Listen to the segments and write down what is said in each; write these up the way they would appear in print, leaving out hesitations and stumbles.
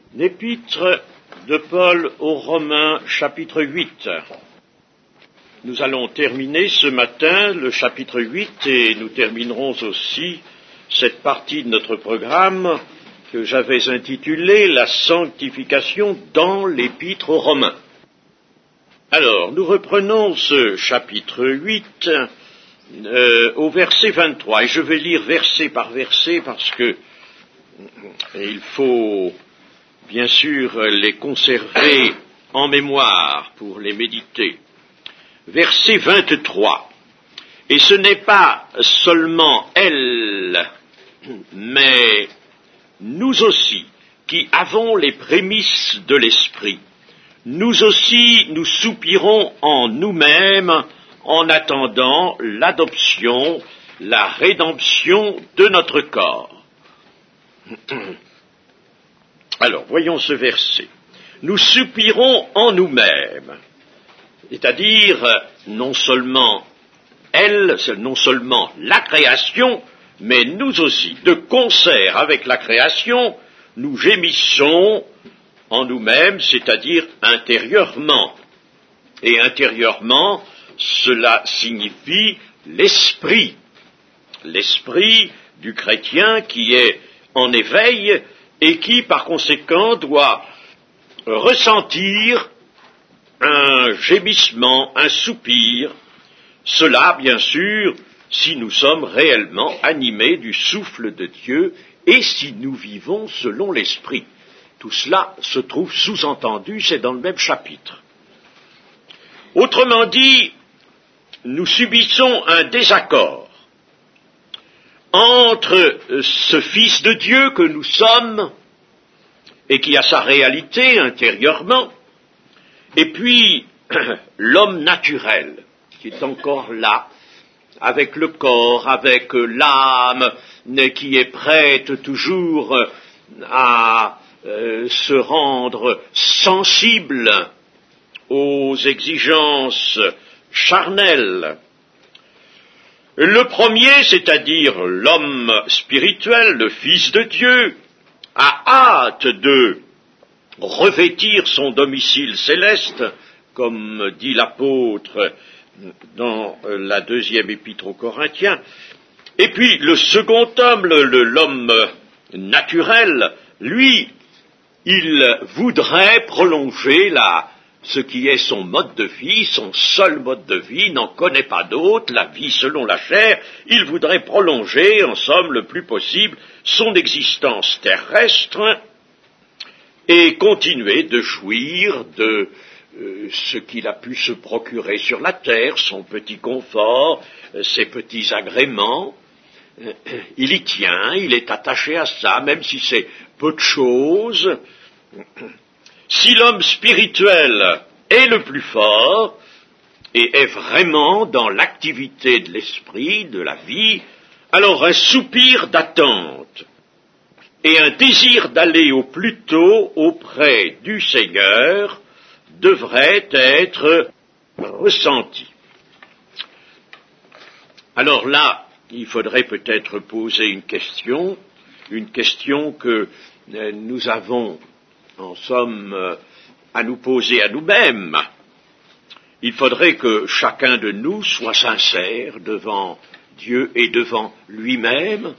L'épître de Paul aux Romains, chapitre 8. Nous allons terminer ce matin le chapitre 8 et nous terminerons aussi cette partie de notre programme que j'avais intitulée « La sanctification dans l'épître aux Romains ». Alors, nous reprenons ce chapitre 8 au verset 23 et je vais lire verset par verset parce que il faut bien sûr les conserver en mémoire pour les méditer. Verset 23. Et ce n'est pas seulement elle, mais nous aussi, qui avons les prémices de l'esprit, nous aussi nous soupirons en nous-mêmes en attendant l'adoption, la rédemption de notre corps. Alors, voyons ce verset. Nous soupirons en nous-mêmes, c'est-à-dire non seulement elle, non seulement la création, mais nous aussi, de concert avec la création, nous gémissons en nous-mêmes, c'est-à-dire intérieurement. Et intérieurement, cela signifie l'esprit du chrétien qui est en éveil et qui, par conséquent, doit ressentir un gémissement, un soupir. Cela, bien sûr, si nous sommes réellement animés du souffle de Dieu et si nous vivons selon l'esprit. Tout cela se trouve sous-entendu, c'est dans le même chapitre. Autrement dit, nous subissons un désaccord entre ce Fils de Dieu que nous sommes et qui a sa réalité intérieurement, et puis l'homme naturel qui est encore là, avec le corps, avec l'âme, qui est prête toujours à se rendre sensible aux exigences charnelles. Le premier, c'est-à-dire l'homme spirituel, le Fils de Dieu, a hâte de revêtir son domicile céleste, comme dit l'apôtre dans la deuxième épître aux Corinthiens. Et puis le second homme, l'homme naturel, lui, il voudrait prolonger ce qui est son mode de vie, son seul mode de vie, n'en connaît pas d'autre, la vie selon la chair. Il voudrait prolonger, en somme, le plus possible, son existence terrestre et continuer de jouir de ce qu'il a pu se procurer sur la terre, son petit confort, ses petits agréments. Il y tient, il est attaché à ça, même si c'est peu de choses. Si l'homme spirituel est le plus fort et est vraiment dans l'activité de l'esprit, de la vie, alors un soupir d'attente et un désir d'aller au plus tôt auprès du Seigneur devrait être ressenti. Alors là, il faudrait peut-être poser une question que nous avons en somme à nous poser à nous-mêmes. Il faudrait que chacun de nous soit sincère devant Dieu et devant lui-même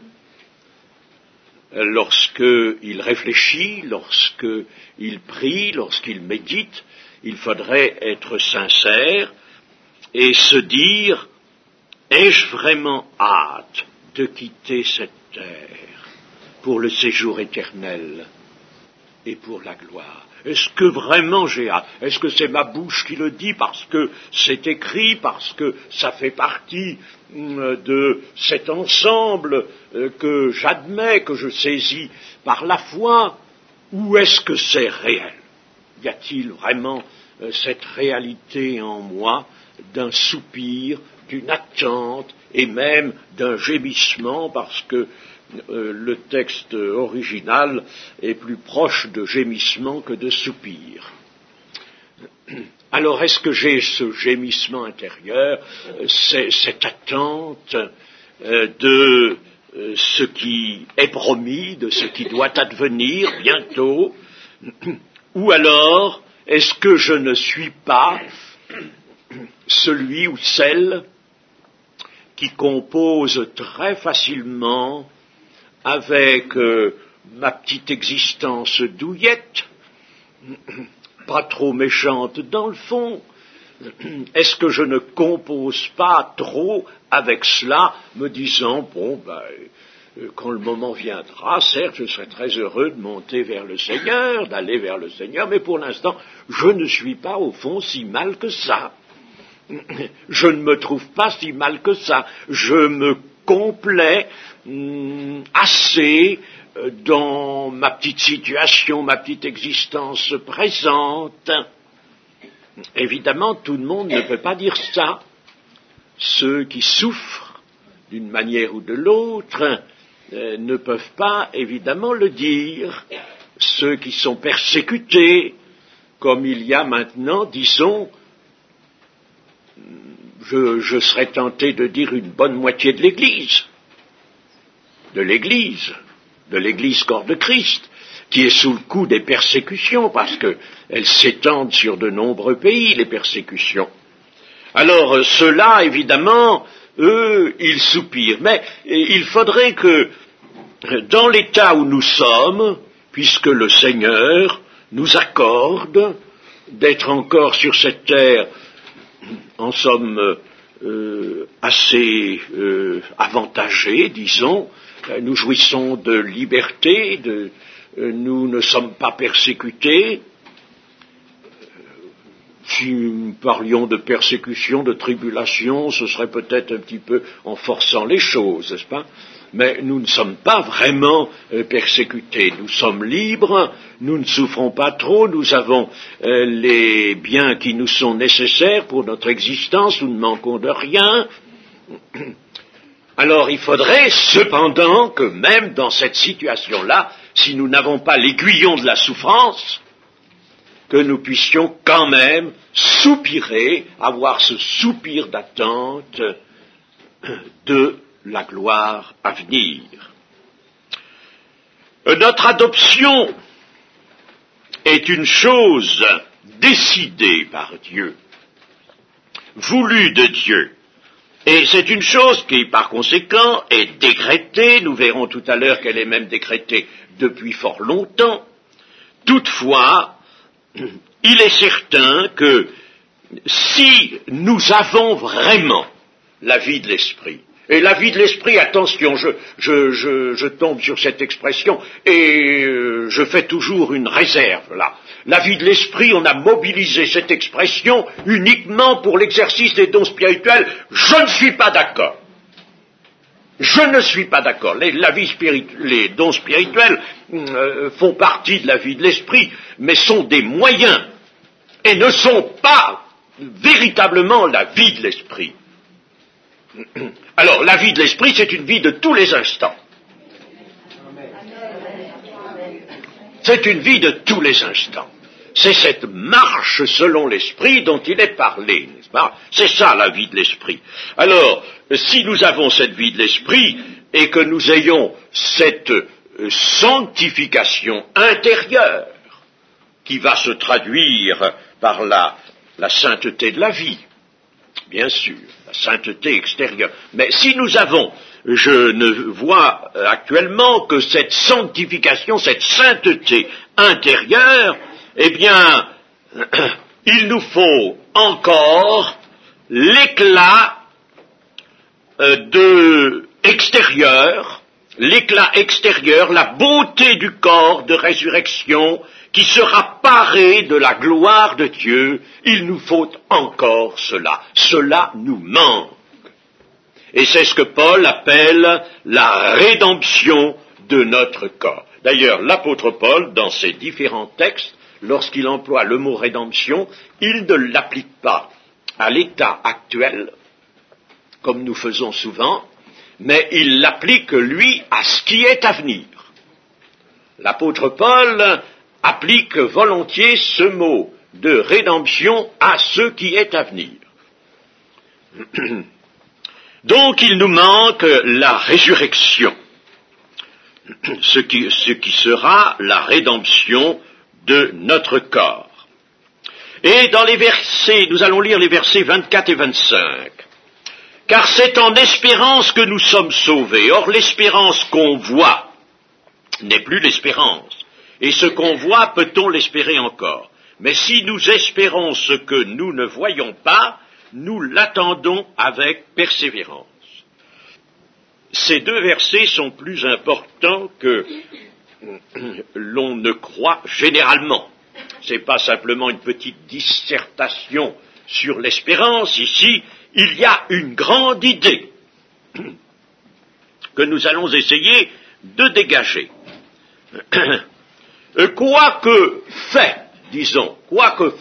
lorsqu'il réfléchit, lorsqu'il prie, lorsqu'il médite. Il faudrait être sincère et se dire: ai-je vraiment hâte de quitter cette terre pour le séjour éternel et pour la gloire? Est-ce que vraiment j'ai hâte? Est-ce que c'est ma bouche qui le dit parce que c'est écrit, parce que ça fait partie de cet ensemble que j'admets, que je saisis par la foi? Ou est-ce que c'est réel? Y a-t-il vraiment cette réalité en moi d'un soupir, d'une attente et même d'un gémissement, parce que le texte original est plus proche de gémissement que de soupir. Alors, est-ce que j'ai ce gémissement intérieur, cette attente de ce qui est promis, de ce qui doit advenir bientôt, Ou alors, est-ce que je ne suis pas celui ou celle qui compose très facilement avec ma petite existence douillette, pas trop méchante dans le fond? Est-ce que je ne compose pas trop avec cela, me disant, quand le moment viendra, certes, je serai très heureux de monter vers le Seigneur, d'aller vers le Seigneur, mais pour l'instant, je ne suis pas au fond si mal que ça. Je ne me trouve pas si mal que ça. Je me complais assez dans ma petite situation, ma petite existence présente. Évidemment, tout le monde ne peut pas dire ça. Ceux qui souffrent d'une manière ou de l'autre ne peuvent pas, évidemment, le dire. Ceux qui sont persécutés, comme il y a maintenant, disons, je serais tenté de dire une bonne moitié de l'Église corps de Christ, qui est sous le coup des persécutions, parce qu'elles s'étendent sur de nombreux pays, les persécutions. Alors, ceux-là, évidemment, eux, ils soupirent. Mais il faudrait que, dans l'état où nous sommes, puisque le Seigneur nous accorde d'être encore sur cette terre, en somme assez avantagés, disons, nous jouissons de liberté, nous ne sommes pas persécutés. Si nous parlions de persécution, de tribulation, ce serait peut-être un petit peu en forçant les choses, n'est-ce pas? Mais nous ne sommes pas vraiment persécutés. Nous sommes libres, nous ne souffrons pas trop, nous avons les biens qui nous sont nécessaires pour notre existence, nous ne manquons de rien. Alors il faudrait cependant que même dans cette situation-là, si nous n'avons pas l'aiguillon de la souffrance, que nous puissions quand même soupirer, avoir ce soupir d'attente de la gloire à venir. Notre adoption est une chose décidée par Dieu, voulue de Dieu. Et c'est une chose qui, par conséquent, est décrétée. Nous verrons tout à l'heure qu'elle est même décrétée depuis fort longtemps. Toutefois, il est certain que si nous avons vraiment la vie de l'esprit, et la vie de l'esprit, attention, je tombe sur cette expression et je fais toujours une réserve là. La vie de l'esprit, on a mobilisé cette expression uniquement pour l'exercice des dons spirituels. Je ne suis pas d'accord. Je ne suis pas d'accord. Les dons spirituels font partie de la vie de l'esprit, mais sont des moyens et ne sont pas véritablement la vie de l'esprit. Alors, la vie de l'esprit, c'est une vie de tous les instants. C'est une vie de tous les instants. C'est cette marche selon l'esprit dont il est parlé, n'est-ce pas? C'est ça la vie de l'esprit. Alors, si nous avons cette vie de l'esprit et que nous ayons cette sanctification intérieure qui va se traduire par la sainteté de la vie, bien sûr, la sainteté extérieure. Mais si nous avons, je ne vois actuellement que cette sanctification, cette sainteté intérieure, eh bien, il nous faut encore l'éclat extérieur, la beauté du corps de résurrection qui sera paré de la gloire de Dieu. Il nous faut encore cela. Cela nous manque. Et c'est ce que Paul appelle la rédemption de notre corps. D'ailleurs, l'apôtre Paul, dans ses différents textes, lorsqu'il emploie le mot rédemption, il ne l'applique pas à l'état actuel, comme nous faisons souvent, mais il l'applique, lui, à ce qui est à venir. L'apôtre Paul applique volontiers ce mot de rédemption à ce qui est à venir. Donc il nous manque la résurrection, ce qui sera la rédemption de notre corps. Et dans les versets, nous allons lire les versets 24 et 25. Car c'est en espérance que nous sommes sauvés. Or, l'espérance qu'on voit n'est plus l'espérance. Et ce qu'on voit, peut-on l'espérer encore? Mais si nous espérons ce que nous ne voyons pas, nous l'attendons avec persévérance. Ces deux versets sont plus importants que l'on ne croit généralement. Ce n'est pas simplement une petite dissertation sur l'espérance. Ici, il y a une grande idée que nous allons essayer de dégager. Quoique fait, disons, quoique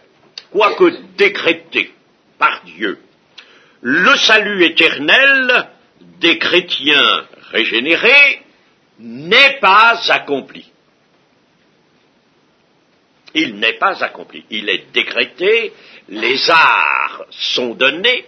décrété par Dieu, le salut éternel des chrétiens régénérés n'est pas accompli. Il n'est pas accompli. Il est décrété, les arts sont donnés,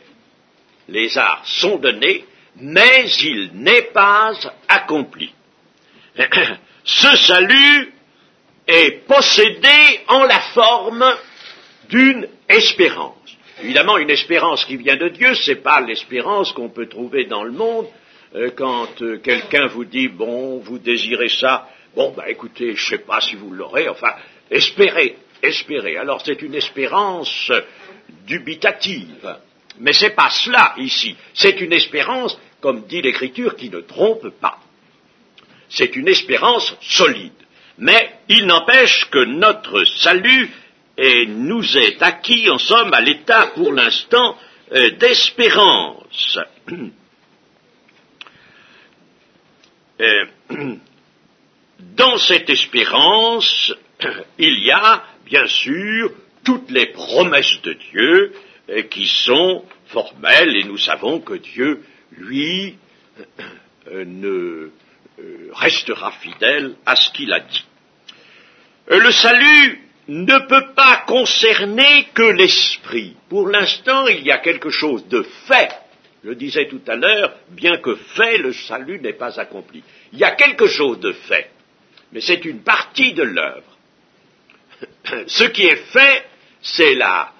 mais il n'est pas accompli. Ce salut est possédé en la forme d'une espérance. Évidemment, une espérance qui vient de Dieu, c'est pas l'espérance qu'on peut trouver dans le monde quand quelqu'un vous dit, bon, vous désirez ça, bon, ben écoutez, je sais pas si vous l'aurez, enfin, espérez. Alors c'est une espérance dubitative. Mais c'est pas cela ici. C'est une espérance, comme dit l'Écriture, qui ne trompe pas. C'est une espérance solide. Mais il n'empêche que notre salut nous est acquis, en somme, à l'état, pour l'instant, d'espérance. Dans cette espérance, il y a, bien sûr, toutes les promesses de Dieu qui sont formelles, et nous savons que Dieu, lui, restera fidèle à ce qu'il a dit. Le salut ne peut pas concerner que l'esprit. Pour l'instant, il y a quelque chose de fait. Je disais tout à l'heure, bien que fait, le salut n'est pas accompli. Il y a quelque chose de fait, mais c'est une partie de l'œuvre. Ce qui est fait, c'est la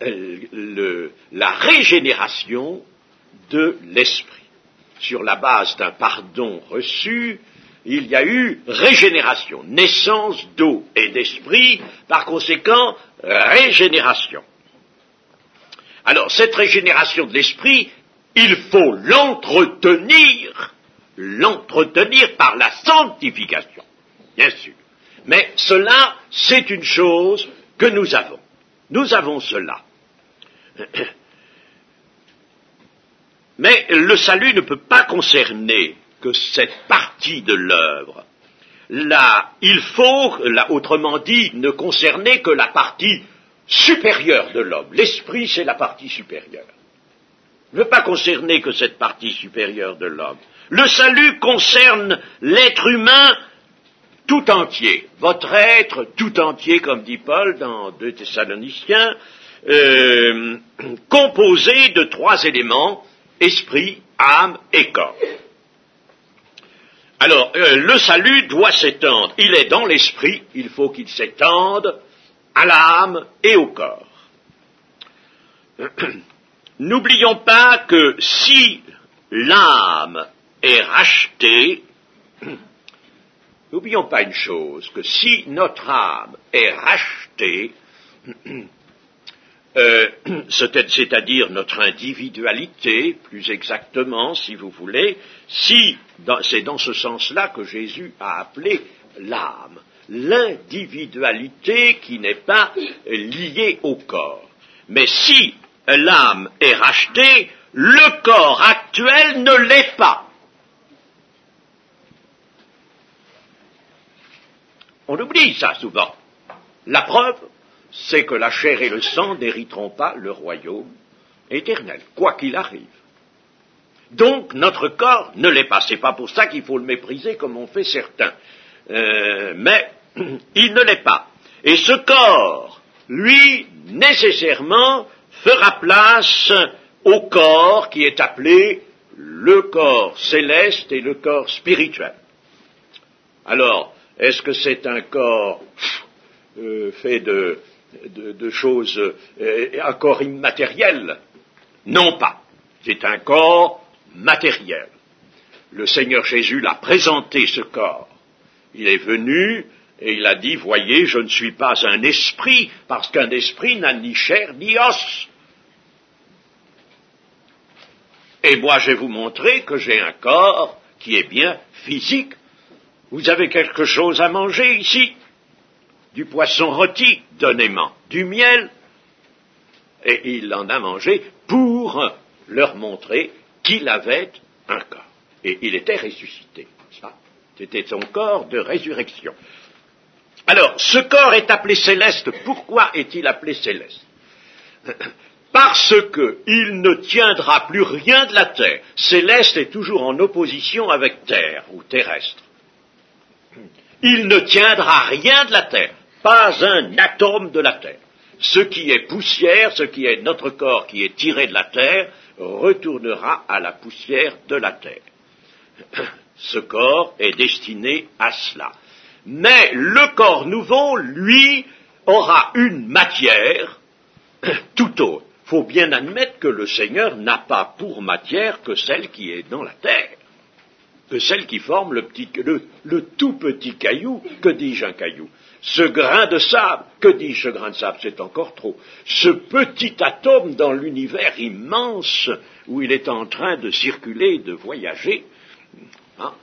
régénération de l'esprit. Sur la base d'un pardon reçu, il y a eu régénération, naissance d'eau et d'esprit, par conséquent, régénération. Alors, cette régénération de l'esprit, il faut l'entretenir par la sanctification, bien sûr. Mais cela, c'est une chose que nous avons. Nous avons cela. Mais le salut ne peut pas concerner que cette partie de l'œuvre. Il faut, autrement dit, ne concerner que la partie supérieure de l'homme. L'esprit, c'est la partie supérieure. Ne peut pas concerner que cette partie supérieure de l'homme. Le salut concerne l'être humain tout entier. Votre être tout entier, comme dit Paul dans 2 Thessaloniciens, composé de 3 éléments, esprit, âme et corps. Alors, le salut doit s'étendre. Il est dans l'esprit, il faut qu'il s'étende à l'âme et au corps. N'oublions pas que si l'âme est rachetée, n'oublions pas une chose, que si notre âme est rachetée, c'est-à-dire notre individualité, plus exactement, si vous voulez, c'est dans ce sens-là que Jésus a appelé l'âme, l'individualité qui n'est pas liée au corps. Mais si l'âme est rachetée, le corps actuel ne l'est pas. On oublie ça souvent. La preuve, c'est que la chair et le sang n'hériteront pas le royaume éternel, quoi qu'il arrive. Donc, notre corps ne l'est pas. C'est pas pour ça qu'il faut le mépriser comme ont fait certains. Mais il ne l'est pas. Et ce corps, lui, nécessairement, fera place au corps qui est appelé le corps céleste et le corps spirituel. Alors, est-ce que c'est un corps fait de choses, un corps immatériel. Non pas. C'est un corps matériel. Le Seigneur Jésus l'a présenté, ce corps. Il est venu et il a dit, voyez, je ne suis pas un esprit, parce qu'un esprit n'a ni chair ni os. Et moi, je vais vous montrer que j'ai un corps qui est bien physique. Vous avez quelque chose à manger ici? Du poisson rôti, donnez-moi du miel. Et il en a mangé pour leur montrer qu'il avait un corps. Et il était ressuscité. Ça, c'était son corps de résurrection. Alors, ce corps est appelé céleste. Pourquoi est-il appelé céleste? Parce qu'il ne tiendra plus rien de la terre. Céleste est toujours en opposition avec terre ou terrestre. Il ne tiendra rien de la terre, pas un atome de la terre. Ce qui est poussière, ce qui est notre corps qui est tiré de la terre, retournera à la poussière de la terre. Ce corps est destiné à cela. Mais le corps nouveau, lui, aura une matière tout autre. Il faut bien admettre que le Seigneur n'a pas pour matière que celle qui est dans la terre, que celle qui forme le tout petit caillou. Que dis-je un caillou? Ce grain de sable, que dis-je ce grain de sable? C'est encore trop. Ce petit atome dans l'univers immense où il est en train de circuler, de voyager, hein,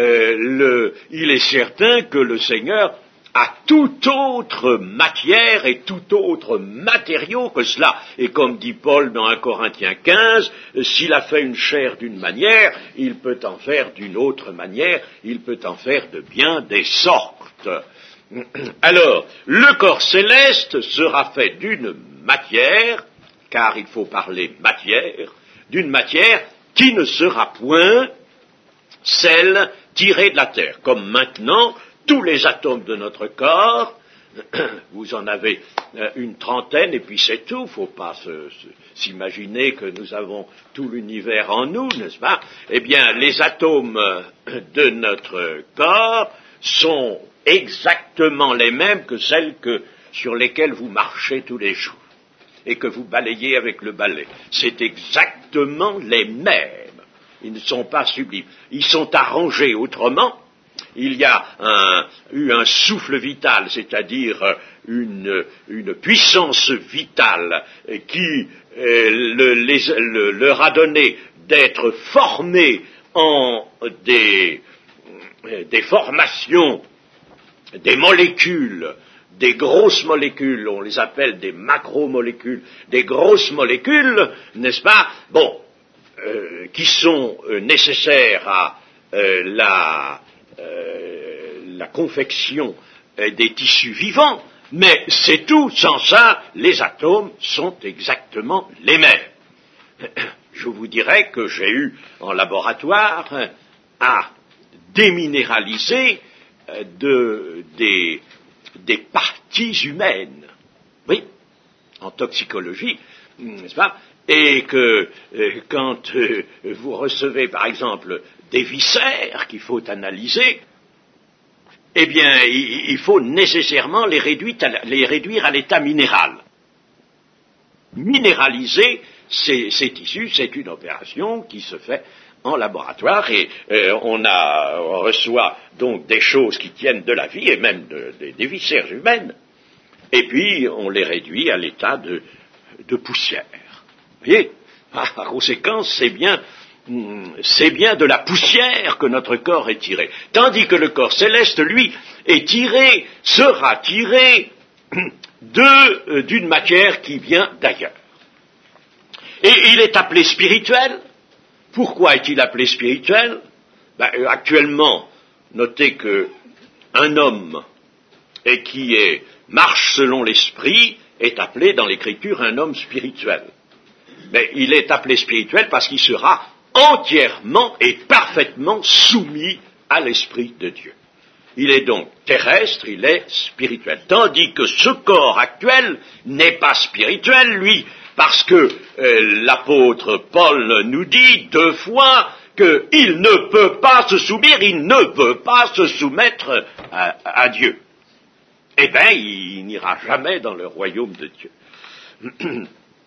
il est certain que le Seigneur a toute autre matière et tout autre matériau que cela. Et comme dit Paul dans 1 Corinthiens 15, s'il a fait une chair d'une manière, il peut en faire d'une autre manière, il peut en faire de bien des sortes. Alors, le corps céleste sera fait d'une matière, car il faut parler matière, d'une matière qui ne sera point celle tirée de la terre, comme maintenant tous les atomes de notre corps. Vous en avez une trentaine et puis c'est tout. Il ne faut pas s'imaginer que nous avons tout l'univers en nous, n'est-ce pas? Eh bien, les atomes de notre corps sont exactement les mêmes que celles sur lesquelles vous marchez tous les jours et que vous balayez avec le balai. C'est exactement les mêmes. Ils ne sont pas sublimes. Ils sont arrangés autrement. Il y a eu un souffle vital, c'est-à-dire une puissance vitale qui leur a donné d'être formés en des formations, des molécules, des grosses molécules, on les appelle des macromolécules, des grosses molécules, n'est-ce pas? Bon, qui sont nécessaires à la confection des tissus vivants, mais c'est tout. Sans ça, les atomes sont exactement les mêmes. Je vous dirais que j'ai eu en laboratoire à déminéraliser des parties humaines, oui, en toxicologie, n'est-ce pas? Et que quand vous recevez, par exemple, des viscères qu'il faut analyser, eh bien, il faut nécessairement les réduire à l'état minéral. Minéraliser ces tissus, c'est une opération qui se fait en laboratoire et on reçoit donc des choses qui tiennent de la vie et même des viscères humaines, et puis on les réduit à l'état de poussière. Vous voyez, par conséquent, c'est bien de la poussière que notre corps est tiré. Tandis que le corps céleste, lui, sera tiré d'une matière qui vient d'ailleurs. Et il est appelé spirituel. Pourquoi est-il appelé spirituel? Actuellement, notez qu'un homme qui marche selon l'esprit est appelé dans l'Écriture un homme spirituel. Mais il est appelé spirituel parce qu'il sera entièrement et parfaitement soumis à l'Esprit de Dieu. Il est donc terrestre, il est spirituel. Tandis que ce corps actuel n'est pas spirituel, lui, parce que l'apôtre Paul nous dit 2 fois qu'il ne peut pas se soumettre, il ne veut pas se soumettre à Dieu. eh bien, il n'ira jamais dans le royaume de Dieu.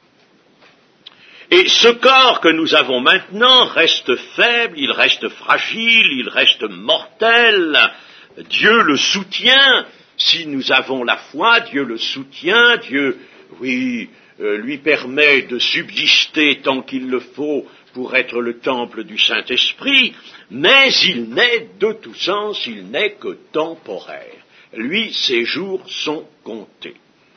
Et ce corps que nous avons maintenant reste faible, il reste fragile, il reste mortel. Dieu le soutient. Si nous avons la foi, Dieu le soutient. Dieu, lui permet de subsister tant qu'il le faut pour être le temple du Saint-Esprit, mais il n'est de tout sens, il n'est que temporaire. Lui, ses jours sont comptés.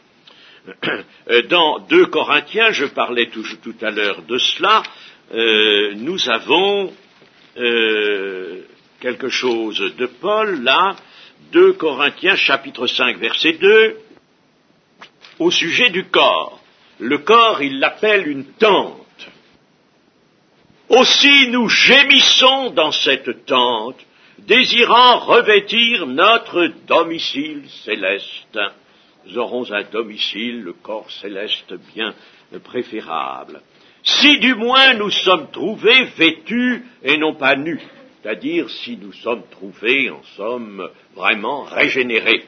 Dans 2 Corinthiens, je parlais tout à l'heure de cela, nous avons quelque chose de Paul, là, 2 Corinthiens chapitre 5 verset 2, au sujet du corps. Le corps, il l'appelle une tente. Aussi nous gémissons dans cette tente, désirant revêtir notre domicile céleste. Nous aurons un domicile, le corps céleste, bien préférable. Si du moins nous sommes trouvés vêtus et non pas nus, c'est-à-dire si nous sommes trouvés, en somme, vraiment régénérés.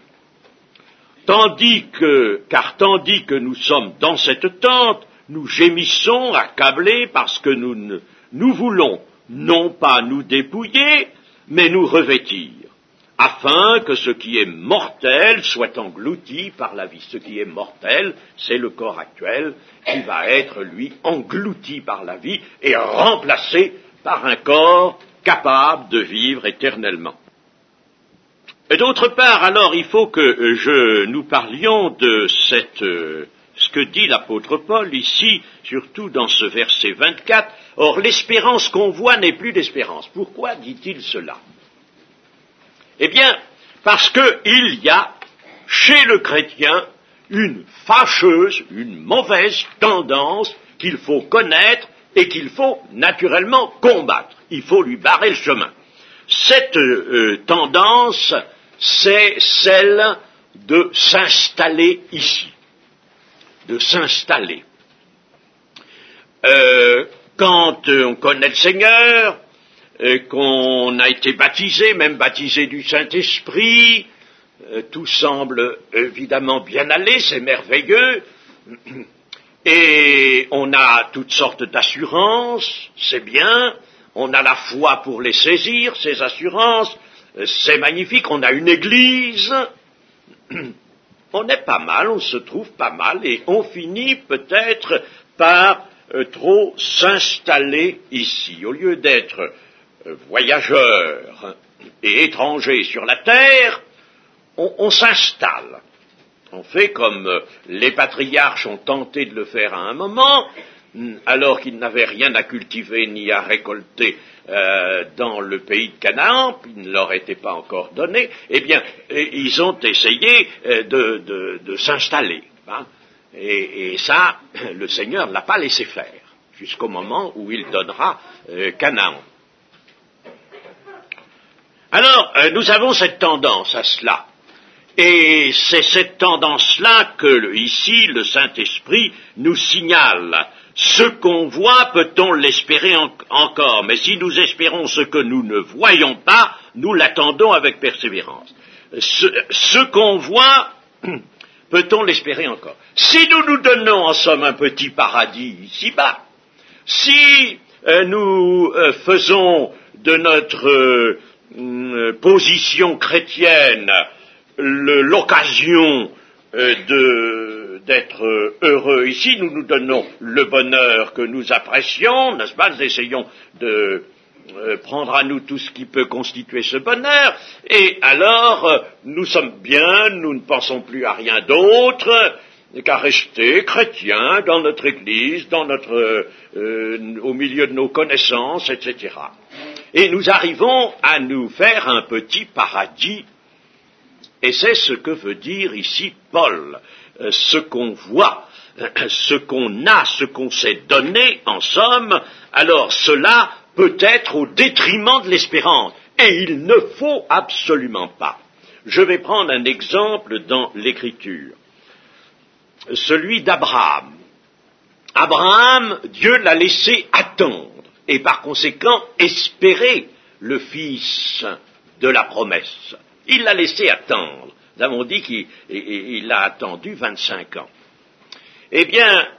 Car tandis que nous sommes dans cette tente, nous gémissons, accablés, parce que nous voulons non pas nous dépouiller, mais nous revêtir, afin que ce qui est mortel soit englouti par la vie. Ce qui est mortel, c'est le corps actuel qui va être, lui, englouti par la vie et remplacé par un corps capable de vivre éternellement. Et d'autre part, alors, il faut que nous parlions de ce que dit l'apôtre Paul ici, surtout dans ce verset 24. Or, l'espérance qu'on voit n'est plus d'espérance. Pourquoi dit-il cela? Eh bien, parce qu'il y a chez le chrétien une fâcheuse, une mauvaise tendance qu'il faut connaître et qu'il faut naturellement combattre. Il faut lui barrer le chemin. Cette tendance, c'est celle de s'installer ici, de s'installer. Quand on connaît le Seigneur, qu'on a été baptisé, même baptisé du Saint-Esprit, tout semble évidemment bien aller, c'est merveilleux, et on a toutes sortes d'assurances, c'est bien, on a la foi pour les saisir, ces assurances, c'est magnifique, on a une église, on est pas mal, on se trouve pas mal, et on finit peut-être par trop s'installer ici, au lieu d'être voyageurs et étrangers sur la terre, on s'installe. On fait comme les patriarches ont tenté de le faire à un moment, alors qu'ils n'avaient rien à cultiver ni à récolter dans le pays de Canaan, il ne leur était pas encore donné, eh bien, ils ont essayé de s'installer. Hein, et ça, le Seigneur ne l'a pas laissé faire, jusqu'au moment où il donnera Canaan. Alors, nous avons cette tendance à cela. Et c'est cette tendance-là que, ici, le Saint-Esprit nous signale. Ce qu'on voit, peut-on l'espérer encore, mais si nous espérons ce que nous ne voyons pas, nous l'attendons avec persévérance. Ce qu'on voit, peut-on l'espérer encore? Si nous nous donnons, en somme, un petit paradis ici-bas, si nous faisons de notre position chrétienne l'occasion d'être heureux ici, nous nous donnons le bonheur que nous apprécions, n'est-ce pas? Nous essayons de prendre à nous tout ce qui peut constituer ce bonheur, et alors nous sommes bien, nous ne pensons plus à rien d'autre qu'à rester chrétiens dans notre Église, au milieu de nos connaissances, etc. Et nous arrivons à nous faire un petit paradis. Et c'est ce que veut dire ici Paul, ce qu'on voit, ce qu'on a, ce qu'on s'est donné, en somme, alors cela peut être au détriment de l'espérance, et il ne faut absolument pas. Je vais prendre un exemple dans l'Écriture, celui d'Abraham. Abraham, Dieu l'a laissé attendre, et par conséquent espérer le fils de la promesse. Il l'a laissé attendre Nous avons dit qu'il a attendu 25 ans. Eh bien,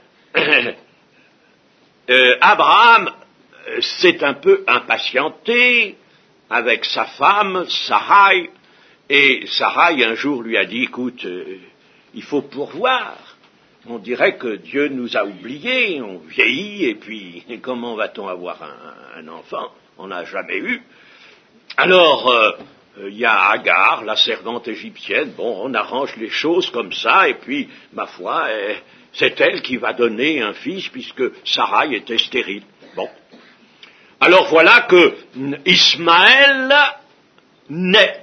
Abraham s'est un peu impatienté avec sa femme, Sarai, et Sarai un jour lui a dit, écoute, il faut pourvoir. On dirait que Dieu nous a oubliés, on vieillit, et puis comment va-t-on avoir un enfant? On n'a jamais eu. Alors, il y a Agar, la servante égyptienne, bon, on arrange les choses comme ça, et puis, ma foi, c'est elle qui va donner un fils, puisque Sarai était stérile. Bon. Alors voilà que Ismaël naît.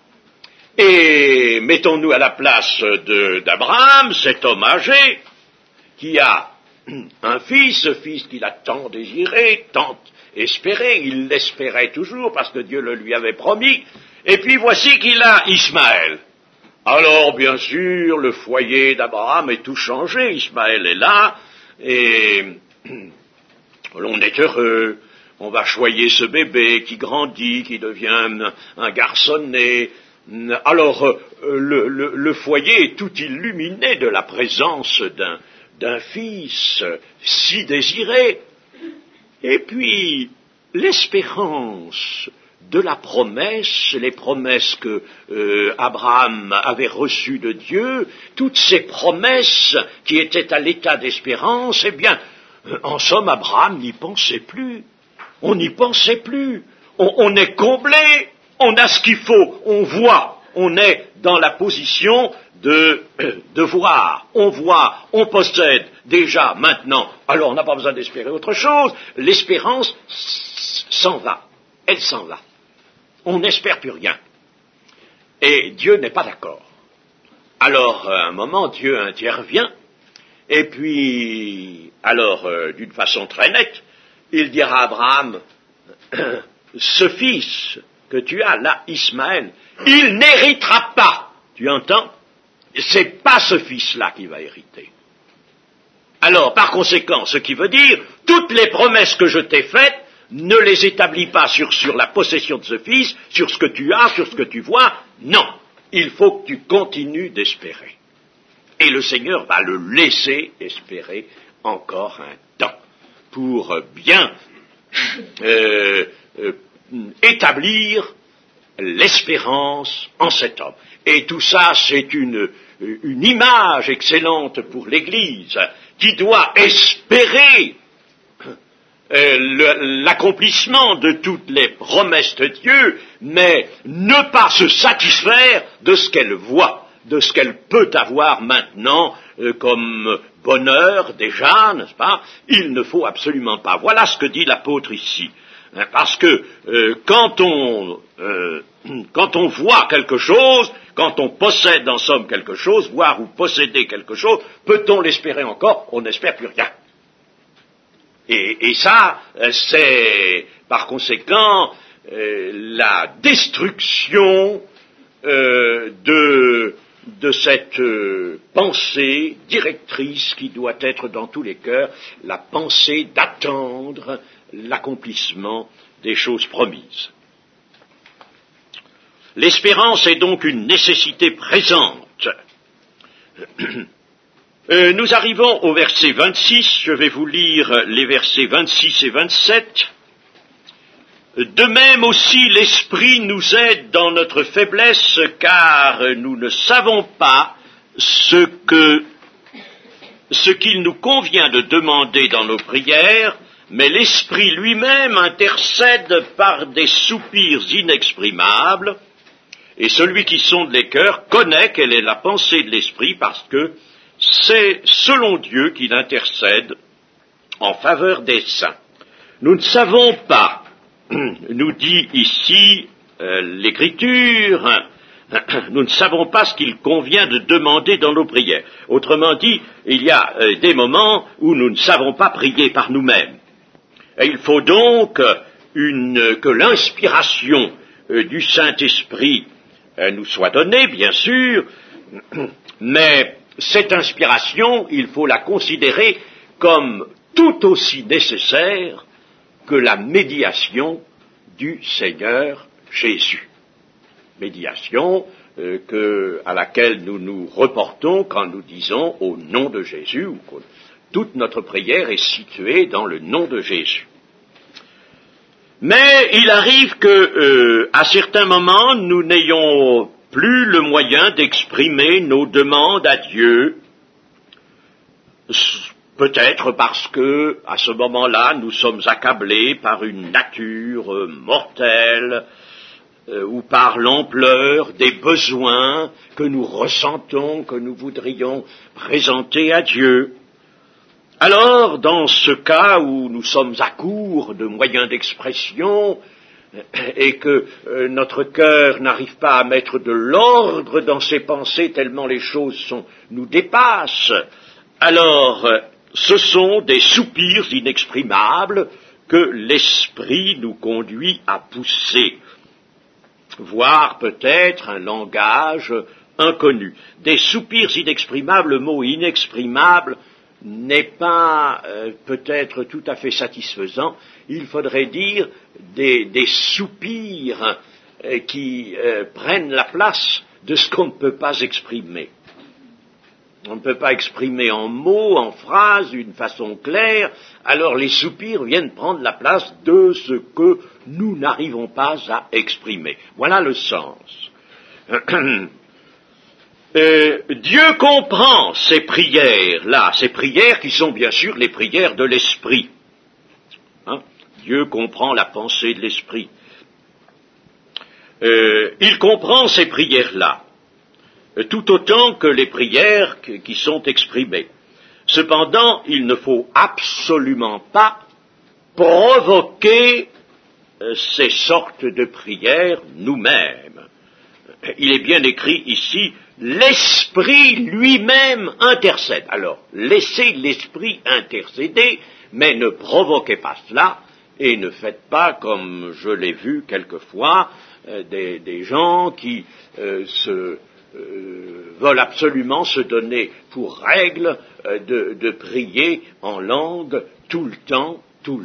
Et mettons-nous à la place d'Abraham, cet homme âgé, qui a un fils, ce fils qu'il a tant désiré, tant espéré, il l'espérait toujours parce que Dieu le lui avait promis, et puis voici qu'il a Ismaël. Alors bien sûr, le foyer d'Abraham est tout changé, Ismaël est là, et l'on est heureux, on va choyer ce bébé qui grandit, qui devient un garçonnet. Alors, le foyer est tout illuminé de la présence d'un fils si désiré. Et puis, l'espérance de la promesse, les promesses que Abraham avait reçues de Dieu, toutes ces promesses qui étaient à l'état d'espérance, eh bien, en somme, Abraham n'y pensait plus. On n'y pensait plus. On est comblé. On a ce qu'il faut, on voit, on est dans la position de voir, on voit, on possède déjà maintenant, alors on n'a pas besoin d'espérer autre chose, l'espérance s'en va, elle s'en va, on n'espère plus rien, et Dieu n'est pas d'accord. Alors à un moment Dieu intervient, et puis, alors d'une façon très nette, il dira à Abraham, ce fils que tu as là, Ismaël, il n'héritera pas. Tu entends? C'est pas ce fils-là qui va hériter. Alors, par conséquent, ce qui veut dire, toutes les promesses que je t'ai faites, ne les établis pas sur la possession de ce fils, sur ce que tu as, sur ce que tu vois. Non, il faut que tu continues d'espérer. Et le Seigneur va le laisser espérer encore un temps pour bien établir l'espérance en cet homme. Et tout ça, c'est une image excellente pour l'Église, qui doit espérer l'accomplissement de toutes les promesses de Dieu, mais ne pas se satisfaire de ce qu'elle voit, de ce qu'elle peut avoir maintenant comme bonheur déjà, n'est-ce pas? Il ne faut absolument pas. Voilà ce que dit l'apôtre ici. Parce que quand on voit quelque chose, quand on possède en somme quelque chose, voir ou posséder quelque chose, peut-on l'espérer encore? On n'espère plus rien. Et ça, c'est par conséquent la destruction de cette pensée directrice qui doit être dans tous les cœurs, la pensée d'attendre l'accomplissement des choses promises. L'espérance est donc une nécessité présente. Nous arrivons au verset 26, je vais vous lire les versets 26 et 27. De même aussi l'Esprit nous aide dans notre faiblesse, car nous ne savons pas ce qu'il nous convient de demander dans nos prières, mais l'Esprit lui-même intercède par des soupirs inexprimables, et celui qui sonde les cœurs connaît quelle est la pensée de l'Esprit, parce que c'est selon Dieu qu'il intercède en faveur des saints. Nous ne savons pas, nous dit ici l'Écriture, nous ne savons pas ce qu'il convient de demander dans nos prières. Autrement dit, il y a des moments où nous ne savons pas prier par nous-mêmes. Et il faut donc que l'inspiration du Saint-Esprit nous soit donnée, bien sûr, mais cette inspiration, il faut la considérer comme tout aussi nécessaire que la médiation du Seigneur Jésus. Médiation à laquelle nous nous reportons quand nous disons au nom de Jésus, ou que toute notre prière est située dans le nom de Jésus. Mais il arrive que, à certains moments, nous n'ayons plus le moyen d'exprimer nos demandes à Dieu, peut-être parce que, à ce moment-là, nous sommes accablés par une nature mortelle, ou par l'ampleur des besoins que nous ressentons, que nous voudrions présenter à Dieu. Alors, dans ce cas où nous sommes à court de moyens d'expression et que notre cœur n'arrive pas à mettre de l'ordre dans ses pensées tellement les choses nous dépassent, alors ce sont des soupirs inexprimables que l'esprit nous conduit à pousser, voire peut-être un langage inconnu. Des soupirs inexprimables, le mot inexprimable n'est pas peut-être tout à fait satisfaisant. Il faudrait dire des soupirs qui prennent la place de ce qu'on ne peut pas exprimer. On ne peut pas exprimer en mots, en phrases, d'une façon claire, alors les soupirs viennent prendre la place de ce que nous n'arrivons pas à exprimer. Voilà le sens. Dieu comprend ces prières-là, ces prières qui sont bien sûr les prières de l'esprit. Dieu comprend la pensée de l'esprit. Il comprend ces prières-là, tout autant que les prières qui sont exprimées. Cependant, il ne faut absolument pas provoquer ces sortes de prières nous-mêmes. Il est bien écrit ici, l'Esprit lui-même intercède. Alors, laissez l'Esprit intercéder, mais ne provoquez pas cela, et ne faites pas, comme je l'ai vu quelquefois, des gens qui veulent absolument se donner pour règle de prier en langue tout le temps.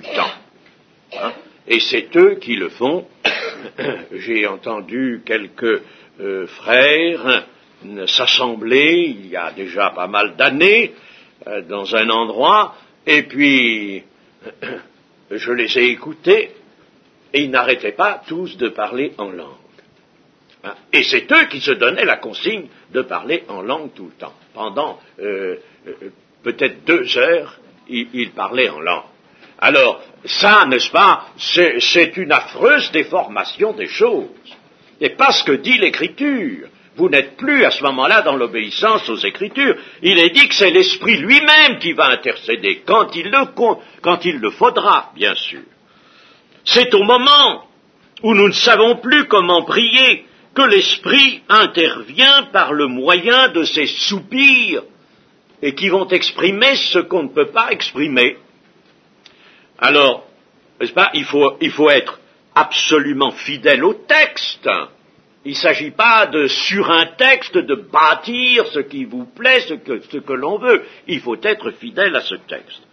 Et c'est eux qui le font. J'ai entendu quelques frères s'assembler il y a déjà pas mal d'années dans un endroit, et puis je les ai écoutés, et ils n'arrêtaient pas tous de parler en langue. Et c'est eux qui se donnaient la consigne de parler en langue tout le temps. Pendant peut-être 2 heures, ils parlaient en langue. Alors, ça, n'est-ce pas, c'est une affreuse déformation des choses. Et pas ce que dit l'Écriture. Vous n'êtes plus à ce moment-là dans l'obéissance aux Écritures. Il est dit que c'est l'Esprit lui-même qui va intercéder, quand il le faudra, bien sûr. C'est au moment où nous ne savons plus comment prier que l'Esprit intervient par le moyen de ces soupirs et qui vont exprimer ce qu'on ne peut pas exprimer. Alors, n'est-ce pas, il faut être absolument fidèle au texte. Il ne s'agit pas sur un texte, de bâtir ce qui vous plaît, ce que l'on veut. Il faut être fidèle à ce texte.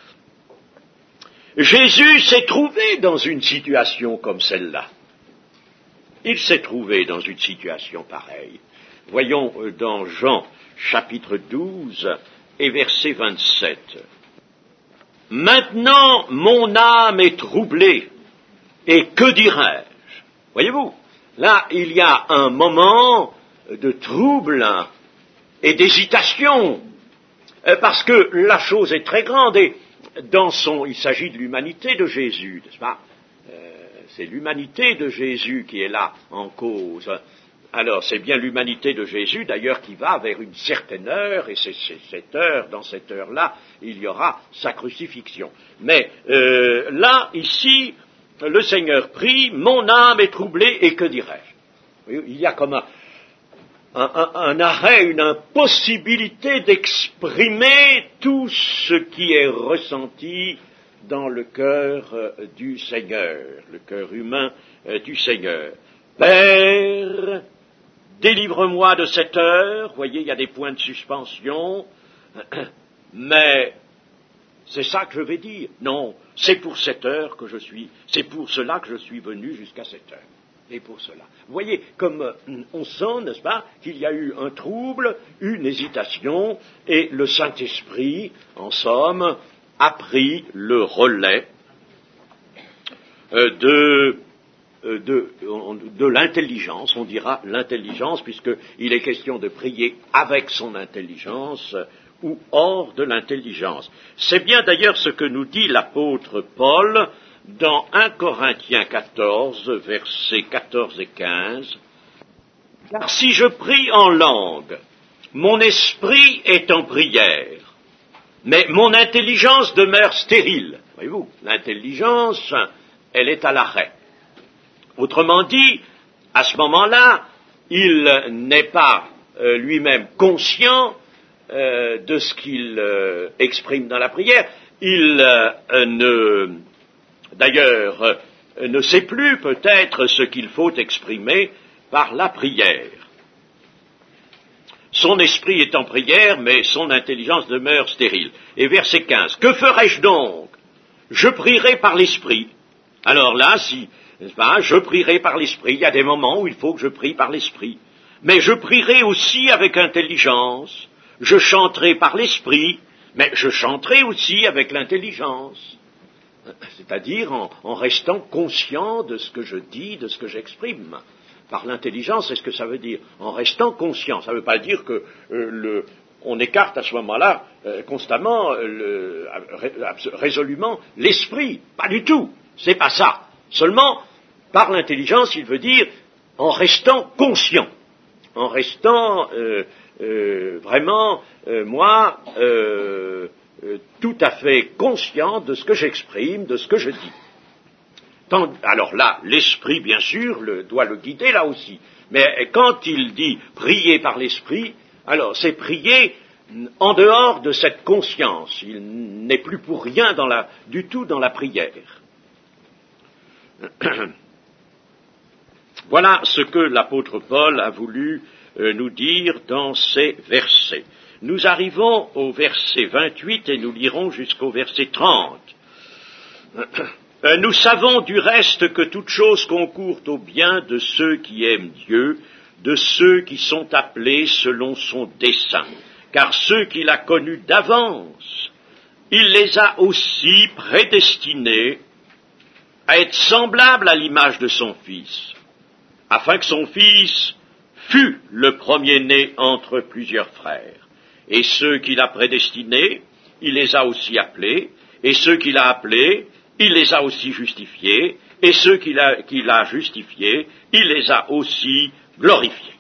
Jésus s'est trouvé dans une situation comme celle-là. Il s'est trouvé dans une situation pareille. Voyons dans Jean, chapitre 12 et verset 27. « Maintenant, mon âme est troublée, et que dirais-je » Voyez-vous, là, il y a un moment de trouble et d'hésitation, parce que la chose est très grande, et il s'agit de l'humanité de Jésus, n'est-ce pas ? C'est l'humanité de Jésus qui est là en cause. Alors, c'est bien l'humanité de Jésus, d'ailleurs, qui va vers une certaine heure, et c'est dans cette heure-là, il y aura sa crucifixion. Mais là, ici, le Seigneur prie, mon âme est troublée, et que dirais-je ? Il y a comme un arrêt, une impossibilité d'exprimer tout ce qui est ressenti dans le cœur du Seigneur, le cœur humain du Seigneur. Père, délivre-moi de cette heure. Vous voyez, il y a des points de suspension, mais c'est ça que je vais dire. Non, c'est pour cette heure c'est pour cela que je suis venu jusqu'à cette heure. et pour cela. Vous voyez, comme on sent, n'est-ce pas, qu'il y a eu un trouble, une hésitation, et le Saint-Esprit, en somme, a pris le relais de l'intelligence, on dira l'intelligence, puisqu'il est question de prier avec son intelligence ou hors de l'intelligence. C'est bien d'ailleurs ce que nous dit l'apôtre Paul dans 1 Corinthiens 14, versets 14 et 15. « Car si je prie en langue, mon esprit est en prière, mais mon intelligence demeure stérile. » Voyez-vous, l'intelligence, elle est à l'arrêt. Autrement dit, à ce moment-là, il n'est pas lui-même conscient de ce qu'il exprime dans la prière. Il d'ailleurs ne sait plus peut-être ce qu'il faut exprimer par la prière. Son esprit est en prière, mais son intelligence demeure stérile. Et verset 15, « Que ferai-je donc? Je prierai par l'esprit. » Alors là, n'est-ce pas, je prierai par l'esprit. Il y a des moments où il faut que je prie par l'esprit. Mais je prierai aussi avec intelligence. Je chanterai par l'esprit, mais je chanterai aussi avec l'intelligence. C'est-à-dire en restant conscient de ce que je dis, de ce que j'exprime. Par l'intelligence, c'est ce que ça veut dire. En restant conscient. Ça ne veut pas dire que on écarte à ce moment-là constamment, résolument, l'esprit. Pas du tout. C'est pas ça. Seulement, par l'intelligence, il veut dire en restant conscient. En restant vraiment, moi, tout à fait conscient de ce que j'exprime, de ce que je dis. Alors là, l'esprit, bien sûr, doit le guider là aussi. Mais quand il dit prier par l'esprit, alors c'est prier en dehors de cette conscience. Il n'est plus pour rien du tout dans la prière. Voilà ce que l'apôtre Paul a voulu nous dire dans ces versets. Nous arrivons au verset 28 et nous lirons jusqu'au verset 30. Nous savons du reste que toute chose concourt au bien de ceux qui aiment Dieu, de ceux qui sont appelés selon son dessein. Car ceux qu'il a connus d'avance, il les a aussi prédestinés à être semblables à l'image de son Fils, afin que son Fils fût le premier-né entre plusieurs frères. Et ceux qu'il a prédestinés, il les a aussi appelés, et ceux qu'il a appelés, il les a aussi justifiés, et ceux qu'il a justifiés, il les a aussi glorifiés.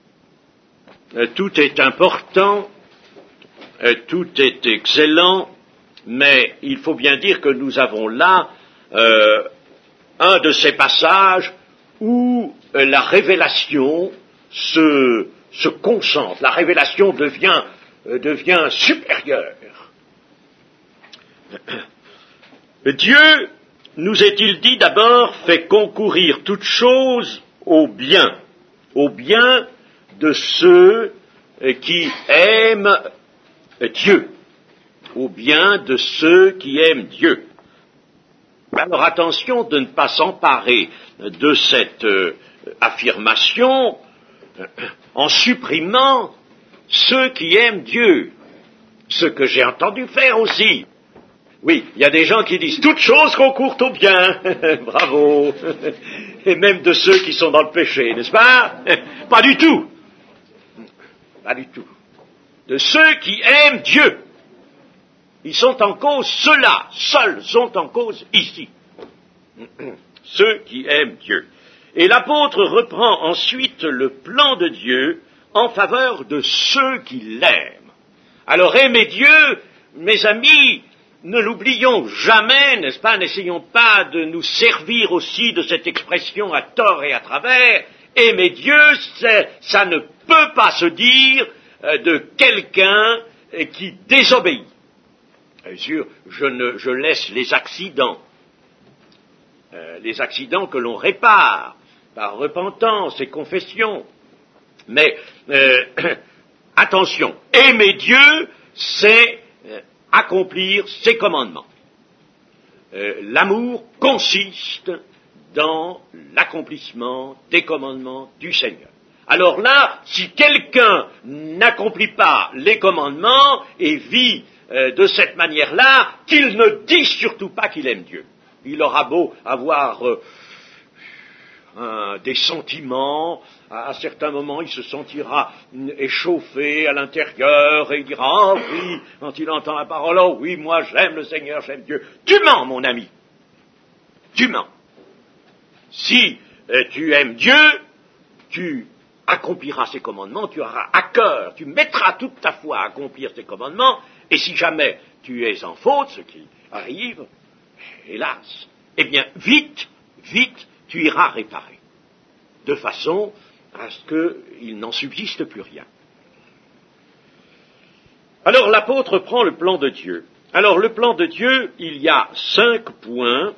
Tout est important, tout est excellent, mais il faut bien dire que nous avons là un de ces passages où la révélation se concentre, la révélation devient supérieure. Dieu, nous est-il dit d'abord, fait concourir toute chose au bien de ceux qui aiment Dieu, au bien de ceux qui aiment Dieu. Alors attention de ne pas s'emparer de cette affirmation en supprimant ceux qui aiment Dieu, ce que j'ai entendu faire aussi. Oui, il y a des gens qui disent « Toutes choses concourent au bien ». Bravo. Et même de ceux qui sont dans le péché, n'est-ce pas? Pas du tout. Pas du tout. De ceux qui aiment Dieu. Ils sont en cause, ceux-là, seuls sont en cause ici. Ceux qui aiment Dieu. Et l'apôtre reprend ensuite le plan de Dieu en faveur de ceux qui l'aiment. Alors aimer Dieu, mes amis, ne l'oublions jamais, n'est-ce pas? N'essayons pas de nous servir aussi de cette expression à tort et à travers. Aimer Dieu, ça ne peut pas se dire de quelqu'un qui désobéit. Bien sûr, je laisse les accidents que l'on répare par repentance et confession. Mais attention, aimer Dieu, c'est accomplir ses commandements. L'amour consiste dans l'accomplissement des commandements du Seigneur. Alors là, si quelqu'un n'accomplit pas les commandements et vit de cette manière-là, qu'il ne dise surtout pas qu'il aime Dieu. Il aura beau avoir des sentiments, à certains moments il se sentira échauffé à l'intérieur et il dira « Ah oui », quand il entend la parole « Oh oui, moi j'aime le Seigneur, j'aime Dieu ». Tu mens, mon ami, tu mens. Si tu aimes Dieu, tu accompliras ses commandements, tu auras à cœur, tu mettras toute ta foi à accomplir ses commandements, et si jamais tu es en faute, ce qui arrive, hélas, eh bien vite, tu iras réparer, de façon à ce qu'il n'en subsiste plus rien. Alors l'apôtre prend le plan de Dieu. Alors le plan de Dieu, il y a 5 points.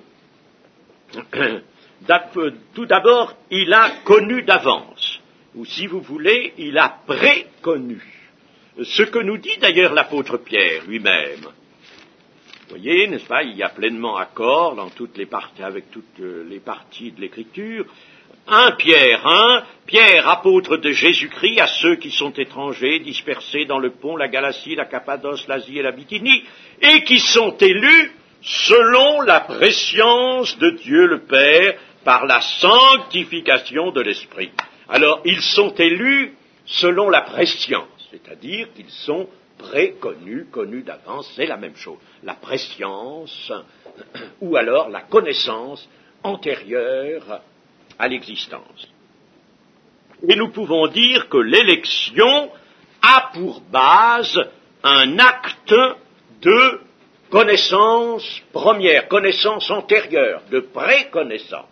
Tout d'abord, il a connu d'avance, ou si vous voulez, il a préconnu. Ce que nous dit d'ailleurs l'apôtre Pierre lui-même. Vous voyez, n'est-ce pas, il y a pleinement accord dans toutes les parties, avec toutes les parties de l'Écriture. 1 Pierre 1, Pierre, apôtre de Jésus-Christ, à ceux qui sont étrangers, dispersés dans le Pont, la Galatie, la Cappadoce, l'Asie et la Bithynie, et qui sont élus selon la prescience de Dieu le Père, par la sanctification de l'Esprit. Alors, ils sont élus selon la prescience, c'est-à-dire qu'ils sont préconnus, connus d'avance, c'est la même chose. La prescience, ou alors la connaissance antérieure à l'existence. Et nous pouvons dire que l'élection a pour base un acte de connaissance première, connaissance antérieure, de préconnaissance.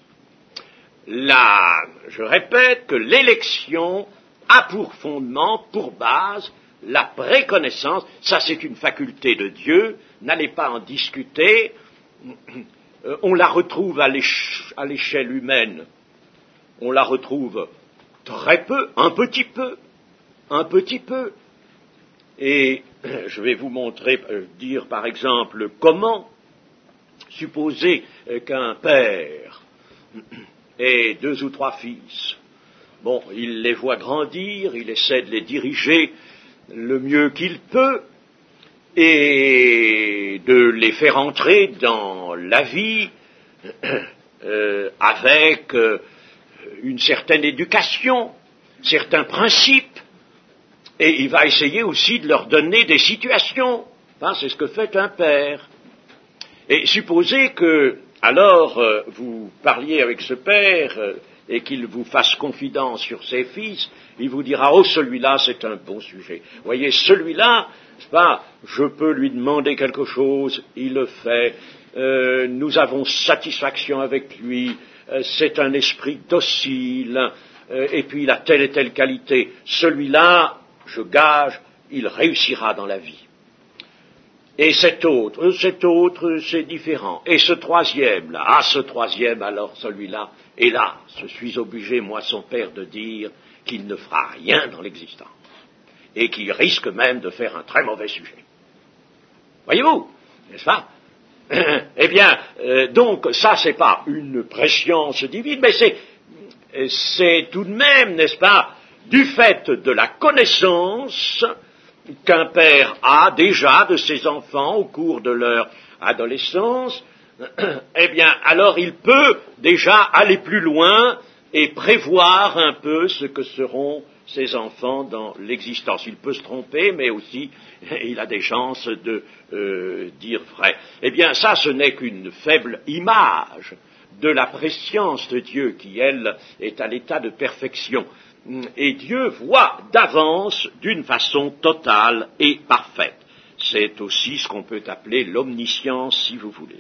Je répète que l'élection a pour fondement, pour base, la préconnaissance. Ça, c'est une faculté de Dieu, n'allez pas en discuter. On la retrouve à l'échelle humaine, on la retrouve très peu, un petit peu. Et je vais vous dire par exemple comment supposer qu'un père ait 2 ou 3 fils. Bon, il les voit grandir, il essaie de les diriger le mieux qu'il peut et de les faire entrer dans la vie avec une certaine éducation, certains principes. Et il va essayer aussi de leur donner des situations. Enfin, c'est ce que fait un père. Et supposez que, alors, vous parliez avec ce père et qu'il vous fasse confidence sur ses fils, il vous dira « Oh, celui-là, c'est un bon sujet. Vous voyez, celui-là, c'est pas, je peux lui demander quelque chose, il le fait, nous avons satisfaction avec lui, c'est un esprit docile, et puis il a telle et telle qualité. Celui-là, je gage, il réussira dans la vie. Et cet autre, c'est différent. Et ce troisième-là, ce troisième, alors celui-là, hélas, je suis obligé, moi, son père, de dire qu'il ne fera rien dans l'existence. Et qu'il risque même de faire un très mauvais sujet. Voyez-vous, n'est-ce pas? Eh bien, donc, ça, c'est pas une prescience divine, mais c'est tout de même, n'est-ce pas, du fait de la connaissance qu'un père a déjà de ses enfants au cours de leur adolescence, eh bien, alors il peut déjà aller plus loin et prévoir un peu ce que seront ses enfants dans l'existence. Il peut se tromper, mais aussi il a des chances de dire vrai. Eh bien, ça, ce n'est qu'une faible image de la prescience de Dieu qui, elle, est à l'état de perfection. Et Dieu voit d'avance d'une façon totale et parfaite. C'est aussi ce qu'on peut appeler l'omniscience, si vous voulez.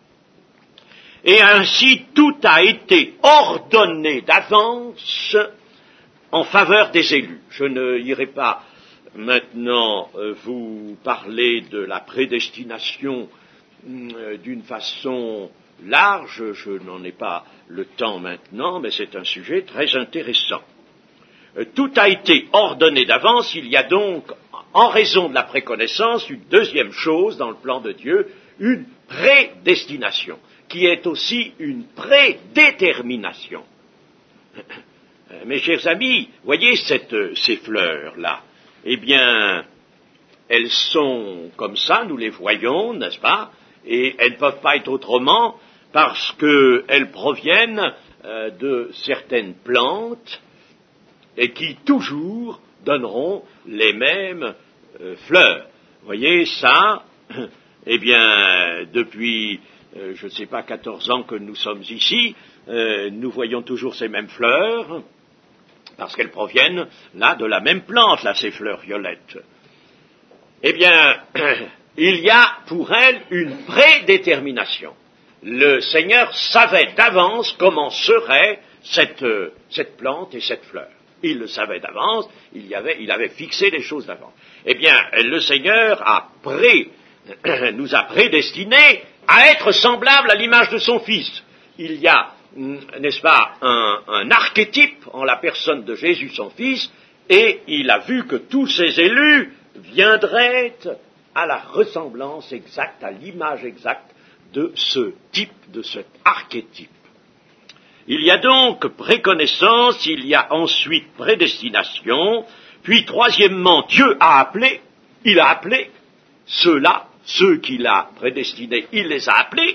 Et ainsi, tout a été ordonné d'avance en faveur des élus. Je n'irai pas maintenant vous parler de la prédestination d'une façon large, je n'en ai pas le temps maintenant, mais c'est un sujet très intéressant. Tout a été ordonné d'avance, il y a donc, en raison de la préconnaissance, une deuxième chose dans le plan de Dieu, une prédestination. qui est aussi une prédétermination. Mes chers amis, voyez ces fleurs-là, eh bien, elles sont comme ça, nous les voyons, n'est-ce pas, et elles ne peuvent pas être autrement parce qu'elles proviennent de certaines plantes et qui toujours donneront les mêmes fleurs. Vous voyez ça, eh bien, depuis, je ne sais pas, 14 ans que nous sommes ici, nous voyons toujours ces mêmes fleurs, parce qu'elles proviennent, là, de la même plante, là, ces fleurs violettes. Eh bien, il y a pour elles une prédétermination. Le Seigneur savait d'avance comment serait cette plante et cette fleur. Il le savait d'avance, il avait fixé les choses d'avance. Eh bien, le Seigneur nous a prédestinés à être semblables à l'image de son Fils. Il y a, n'est-ce pas, un archétype en la personne de Jésus, son Fils, et il a vu que tous ses élus viendraient à la ressemblance exacte, à l'image exacte de ce type, de cet archétype. Il y a donc préconnaissance, il y a ensuite prédestination, puis troisièmement, Dieu a appelé, il a appelé ceux-là, ceux qu'il a prédestinés, il les a appelés,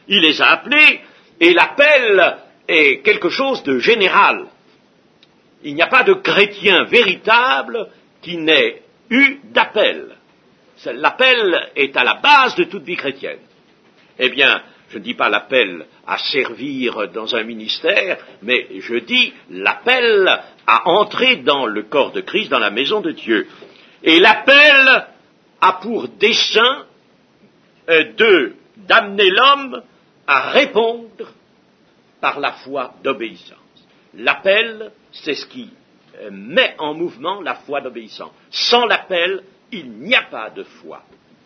et l'appel est quelque chose de général. Il n'y a pas de chrétien véritable qui n'ait eu d'appel. L'appel est à la base de toute vie chrétienne. Eh bien, je ne dis pas l'appel à servir dans un ministère, mais je dis l'appel à entrer dans le corps de Christ, dans la maison de Dieu. Et l'appel a pour dessein d'amener l'homme à répondre par la foi d'obéissance. L'appel, c'est ce qui met en mouvement la foi d'obéissance. Sans l'appel, il n'y a pas de foi.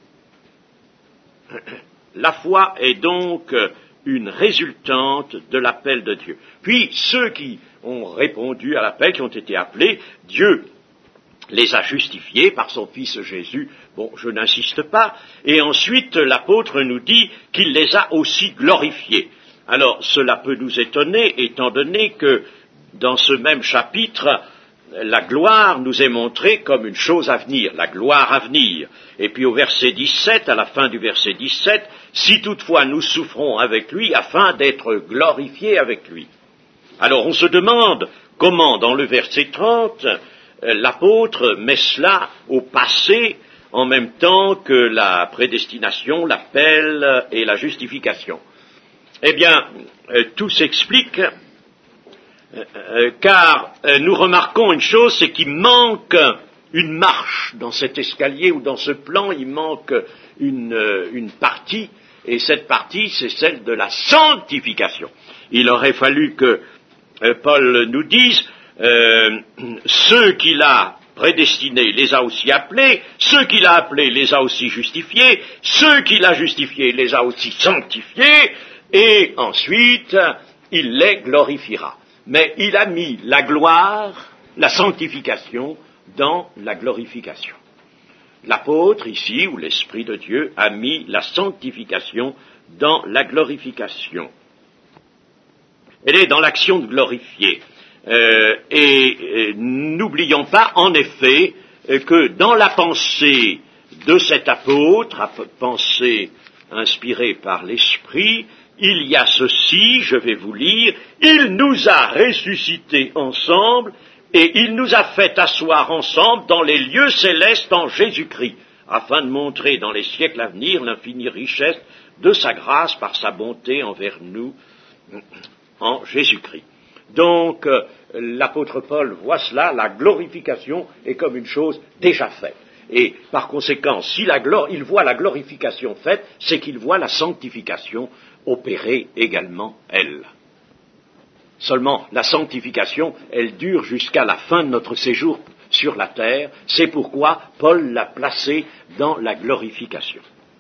La foi est donc une résultante de l'appel de Dieu. Puis ceux qui ont répondu à l'appel, qui ont été appelés, Dieu les a justifiés par son Fils Jésus. Bon, je n'insiste pas. Et ensuite, l'apôtre nous dit qu'il les a aussi glorifiés. Alors, cela peut nous étonner, étant donné que dans ce même chapitre, la gloire nous est montrée comme une chose à venir, la gloire à venir. Et puis au verset 17, à la fin du verset 17, si toutefois nous souffrons avec lui afin d'être glorifiés avec lui. Alors on se demande comment, dans le verset 30, l'apôtre met cela au passé en même temps que la prédestination, l'appel et la justification. Eh bien, tout s'explique, car nous remarquons une chose, c'est qu'il manque une marche dans cet escalier ou dans ce plan, il manque une partie, et cette partie, c'est celle de la sanctification. Il aurait fallu que Paul nous dise, ceux qu'il a prédestinés les a aussi appelés, ceux qu'il a appelés les a aussi justifiés, ceux qu'il a justifiés les a aussi sanctifiés, et ensuite il les glorifiera. Mais il a mis la gloire, la sanctification, dans la glorification. L'apôtre, ici, ou l'Esprit de Dieu, a mis la sanctification dans la glorification. Elle est dans l'action de glorifier. Et n'oublions pas, en effet, que dans la pensée de cet apôtre, pensée inspirée par l'Esprit, il y a ceci, je vais vous lire, il nous a ressuscités ensemble et il nous a fait asseoir ensemble dans les lieux célestes en Jésus-Christ, afin de montrer dans les siècles à venir l'infinie richesse de sa grâce par sa bonté envers nous en Jésus-Christ. Donc, l'apôtre Paul voit cela, la glorification est comme une chose déjà faite. Et par conséquent, si il voit la glorification faite, c'est qu'il voit la sanctification opérée également, elle. Seulement, la sanctification, elle dure jusqu'à la fin de notre séjour sur la terre. C'est pourquoi Paul l'a placée dans la glorification.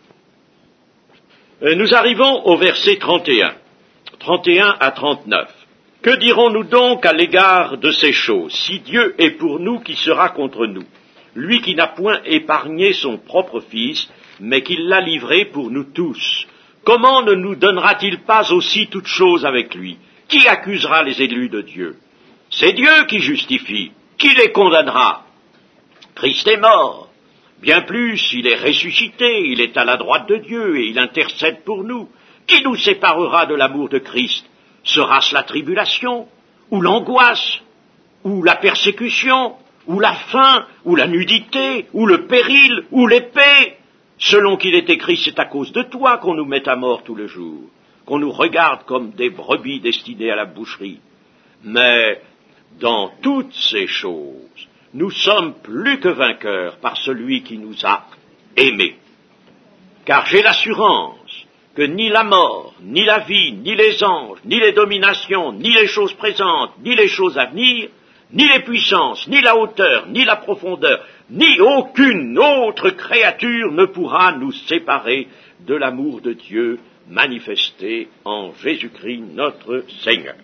Nous arrivons au verset 31 à 39. Que dirons-nous donc à l'égard de ces choses? Si Dieu est pour nous, qui sera contre nous? Lui qui n'a point épargné son propre Fils, mais qui l'a livré pour nous tous. comment ne nous donnera-t-il pas aussi toutes choses avec lui? Qui accusera les élus de Dieu? C'est Dieu qui justifie. Qui les condamnera? Christ est mort. Bien plus, il est ressuscité, il est à la droite de Dieu et il intercède pour nous. Qui nous séparera de l'amour de Christ? Sera-ce la tribulation, ou l'angoisse, ou la persécution, ou la faim, ou la nudité, ou le péril, ou l'épée? Selon qu'il est écrit, c'est à cause de toi qu'on nous met à mort tout le jour, qu'on nous regarde comme des brebis destinées à la boucherie. Mais dans toutes ces choses, nous sommes plus que vainqueurs par celui qui nous a aimés. Car j'ai l'assurance que ni la mort, ni la vie, ni les anges, ni les dominations, ni les choses présentes, ni les choses à venir, ni les puissances, ni la hauteur, ni la profondeur, ni aucune autre créature ne pourra nous séparer de l'amour de Dieu manifesté en Jésus-Christ notre Seigneur.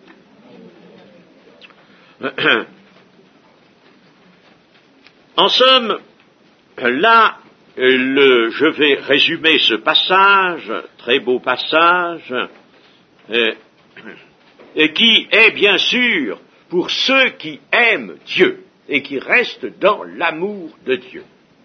En somme, là, je vais résumer ce passage, très beau passage, et qui est bien sûr pour ceux qui aiment Dieu et qui restent dans l'amour de Dieu.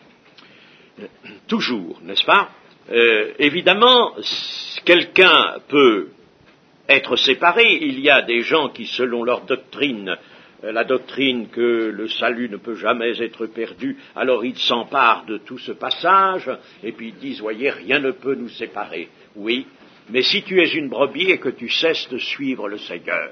Toujours, n'est-ce pas? Évidemment, quelqu'un peut être séparé. Il y a des gens qui, selon leur doctrine, la doctrine que le salut ne peut jamais être perdu, alors ils s'emparent de tout ce passage, et puis ils disent, voyez, rien ne peut nous séparer. Oui, mais si tu es une brebis et que tu cesses de suivre le Seigneur,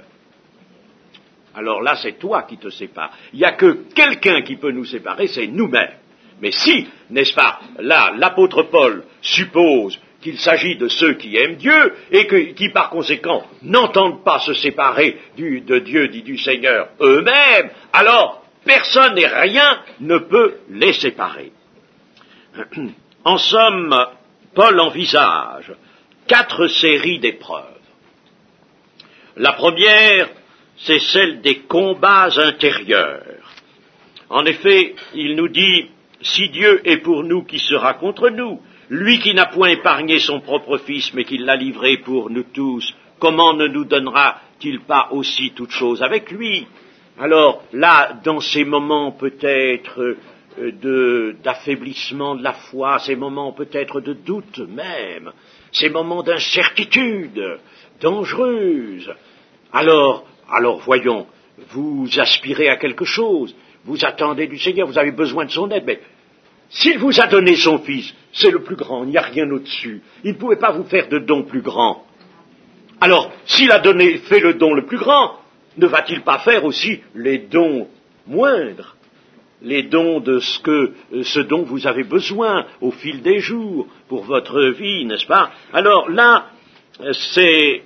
alors là c'est toi qui te sépares. Il n'y a que quelqu'un qui peut nous séparer, c'est nous-mêmes. Mais si, n'est-ce pas, là, l'apôtre Paul suppose qu'il s'agit de ceux qui aiment Dieu et qui par conséquent n'entendent pas se séparer de Dieu dit du Seigneur eux-mêmes, alors personne et rien ne peut les séparer. En somme, Paul envisage 4 séries d'épreuves. La première, c'est celle des combats intérieurs. En effet, il nous dit, si Dieu est pour nous, qui sera contre nous? Lui qui n'a point épargné son propre Fils, mais qui l'a livré pour nous tous, comment ne nous donnera-t-il pas aussi toutes choses avec lui? Alors là, dans ces moments peut-être d'affaiblissement de la foi, ces moments peut-être de doute même, ces moments d'incertitude dangereuse, alors voyons, vous aspirez à quelque chose, vous attendez du Seigneur, vous avez besoin de son aide, mais s'il vous a donné son Fils, c'est le plus grand, il n'y a rien au-dessus. Il ne pouvait pas vous faire de don plus grand. Alors, s'il a fait le don le plus grand, ne va-t-il pas faire aussi les dons moindres, les dons de ce dont vous avez besoin au fil des jours pour votre vie, n'est-ce pas? Alors là, c'est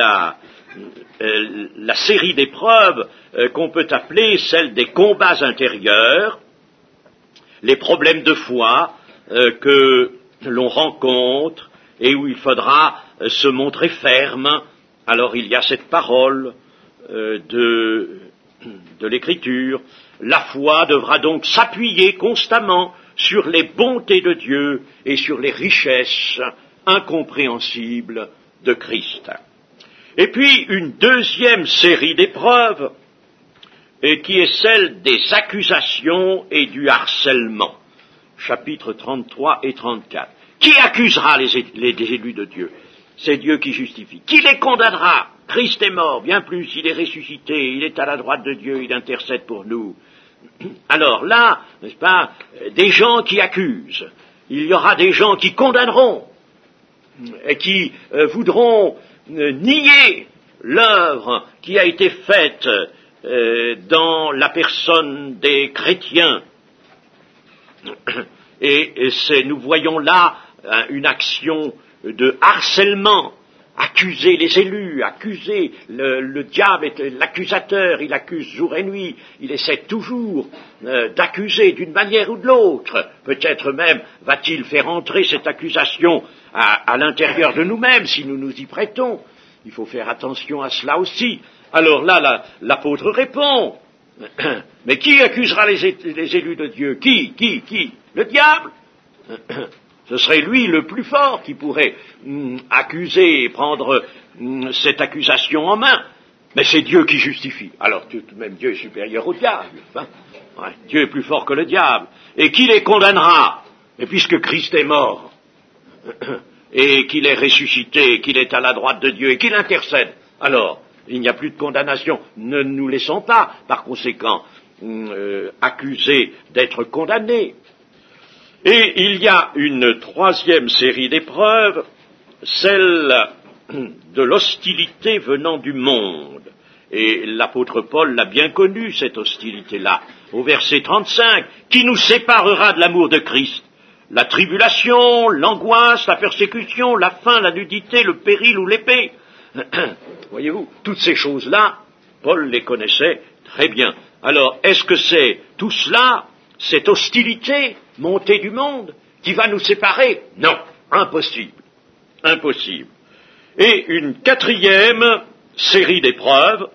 la série d'épreuves qu'on peut appeler celle des combats intérieurs, les problèmes de foi que l'on rencontre et où il faudra se montrer ferme. Alors il y a cette parole de l'Écriture. La foi devra donc s'appuyer constamment sur les bontés de Dieu et sur les richesses incompréhensibles de Christ. Et puis une deuxième série d'épreuves et qui est celle des accusations et du harcèlement. Chapitres 33 et 34. Qui accusera les élus de Dieu? C'est Dieu qui justifie. Qui les condamnera? Christ est mort, bien plus, il est ressuscité, il est à la droite de Dieu, il intercède pour nous. Alors là, n'est-ce pas, des gens qui accusent, il y aura des gens qui condamneront, et qui voudront nier l'œuvre qui a été faite dans la personne des chrétiens. Et nous voyons là une action de harcèlement, accuser les élus, accuser le diable est l'accusateur, il accuse jour et nuit, il essaie toujours d'accuser d'une manière ou de l'autre, peut-être même va-t-il faire entrer cette accusation à l'intérieur de nous-mêmes si nous nous y prêtons. Il faut faire attention à cela aussi. Alors là, l'apôtre répond, mais qui accusera les élus de Dieu? Qui? Le diable? Ce serait lui le plus fort qui pourrait accuser et prendre cette accusation en main. Mais c'est Dieu qui justifie. Alors tout de même Dieu est supérieur au diable. Hein. Ouais, Dieu est plus fort que le diable. Et qui les condamnera? Et puisque Christ est mort, et qu'il est ressuscité, qu'il est à la droite de Dieu, et qu'il intercède, alors il n'y a plus de condamnation. Ne nous laissons pas, par conséquent, accusés d'être condamnés. Et il y a une troisième série d'épreuves, celle de l'hostilité venant du monde. Et l'apôtre Paul l'a bien connue, cette hostilité-là, au verset 35, qui nous séparera de l'amour de Christ? La tribulation, l'angoisse, la persécution, la faim, la nudité, le péril ou l'épée. Voyez-vous, toutes ces choses-là, Paul les connaissait très bien. Alors, est-ce que c'est tout cela, cette hostilité montée du monde, qui va nous séparer? Non, impossible. Impossible. Et une quatrième série d'épreuves,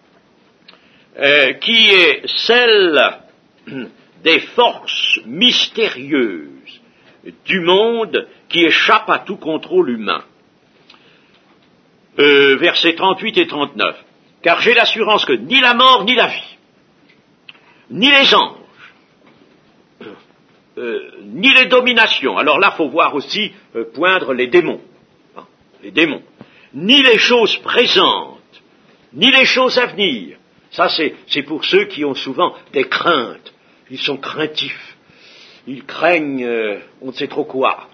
qui est celle des forces mystérieuses du monde qui échappent à tout contrôle humain. Versets 38 et 39. Car j'ai l'assurance que ni la mort, ni la vie, ni les anges, ni les dominations, alors là, il faut voir aussi poindre les démons, les démons, ni les choses présentes, ni les choses à venir. Ça, c'est pour ceux qui ont souvent des craintes. Ils sont craintifs. Ils craignent on ne sait trop quoi.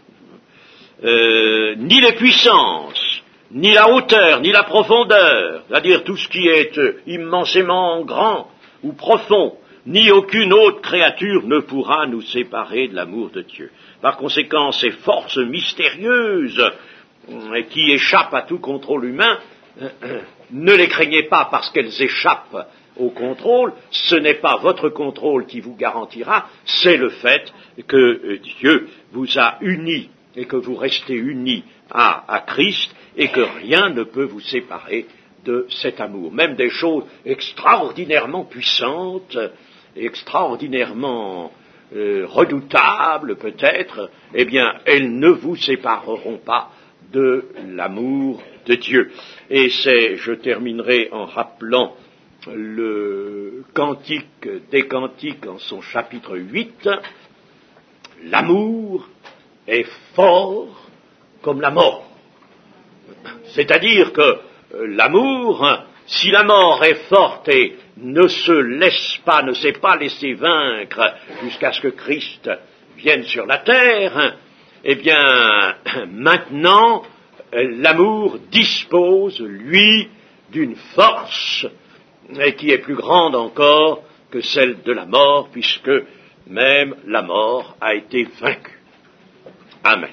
Ni les puissances, ni la hauteur, ni la profondeur, c'est-à-dire tout ce qui est immensément grand ou profond, ni aucune autre créature ne pourra nous séparer de l'amour de Dieu. Par conséquent, ces forces mystérieuses qui échappent à tout contrôle humain, ne les craignez pas parce qu'elles échappent au contrôle, ce n'est pas votre contrôle qui vous garantira, c'est le fait que Dieu vous a unis et que vous restez unis à Christ et que rien ne peut vous séparer de cet amour. Même des choses extraordinairement puissantes, extraordinairement redoutables peut-être, eh bien, elles ne vous sépareront pas de l'amour de Dieu. Et je terminerai en rappelant le Cantique des Cantiques en son chapitre 8, l'amour est fort comme la mort. C'est-à-dire que l'amour, si la mort est forte et ne s'est pas laissé vaincre jusqu'à ce que Christ vienne sur la terre, eh bien, maintenant, l'amour dispose, lui, d'une force qui est plus grande encore que celle de la mort, puisque même la mort a été vaincue. Amen.